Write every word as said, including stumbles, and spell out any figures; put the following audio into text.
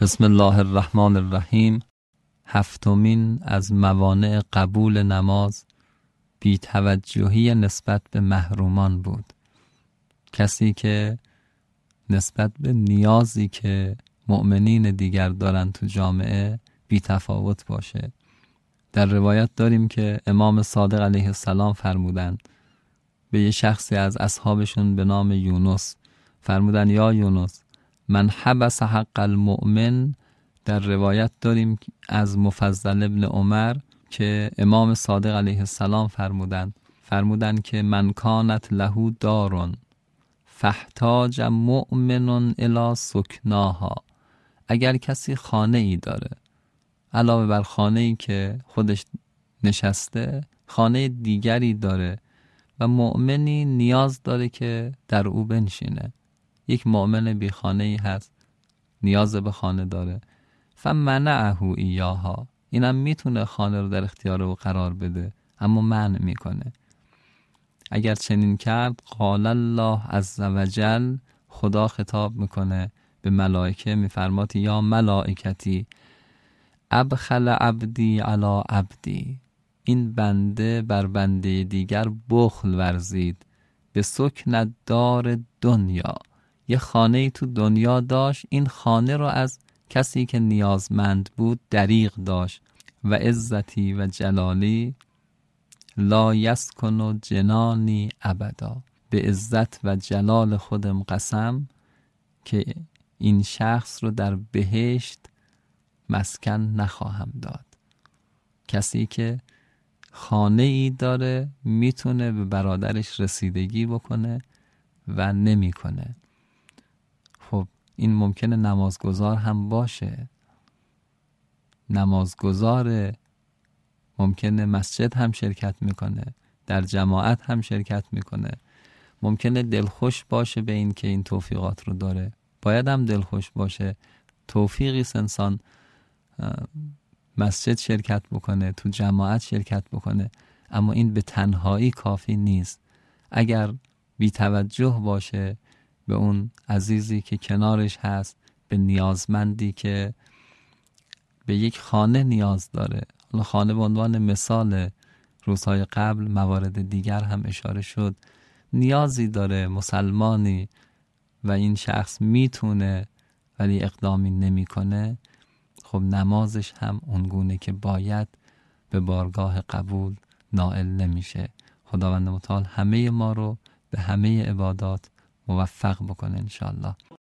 بسم الله الرحمن الرحیم. هفتمین از موانع قبول نماز بی‌توجهی نسبت به محرومان بود. کسی که نسبت به نیازی که مؤمنین دیگر دارن تو جامعه بی‌تفاوت باشه. در روایت داریم که امام صادق علیه السلام فرمودن به یه شخصی از اصحابشون به نام یونس، فرمودن یا یونس من حبس حق المؤمن. در روایت داریم از مفضل ابن عمر که امام صادق علیه السلام فرمودن فرمودن که من کانت له دارون فاحتاج مؤمن الی سکناها. اگر کسی خانه ای داره، علاوه بر خانه ای که خودش نشسته، خانه دیگری داره و مؤمنی نیاز داره که در او بنشینه، یک مؤمن بی خانه ای هست، نیاز به خانه داره، فمنعه ایاها، اینم میتونه خانه رو در اختیار او قرار بده اما منع میکنه. اگر چنین کرد قال الله عز وجل، خدا خطاب میکنه به ملائکه، میفرماد یا ملائکتی ابخل عبدی علی عبدی، این بنده بر بنده دیگر بخل ورزید، به سکن دار دنیا، یه خانه تو دنیا داشت، این خانه رو از کسی که نیازمند بود دریغ داشت. و عزتی و جلالی لا یسکن جنانی ابدا، به عزت و جلال خودم قسم که این شخص رو در بهشت مسکن نخواهم داد. کسی که خانه ای داره میتونه به برادرش رسیدگی بکنه و نمیکنه. خب این ممکنه نمازگزار هم باشه، نمازگزار ممکنه مسجد هم شرکت میکنه، در جماعت هم شرکت میکنه، ممکنه دلخوش باشه به این که این توفیقات رو داره، باید هم دلخوش باشه. توفیقی انسان مسجد شرکت بکنه، تو جماعت شرکت بکنه، اما این به تنهایی کافی نیست. اگر بی توجه باشه به اون عزیزی که کنارش هست، به نیازمندی که به یک خانه نیاز داره، حالا خانه به عنوان مثال، روزهای قبل موارد دیگر هم اشاره شد، نیازی داره مسلمانی و این شخص میتونه ولی اقدامی نمیکنه، خب نمازش هم اونگونه که باید به بارگاه قبول نائل نمیشه. خداوند متعال همه ما رو به همه عبادات موفق بکنه انشاءالله.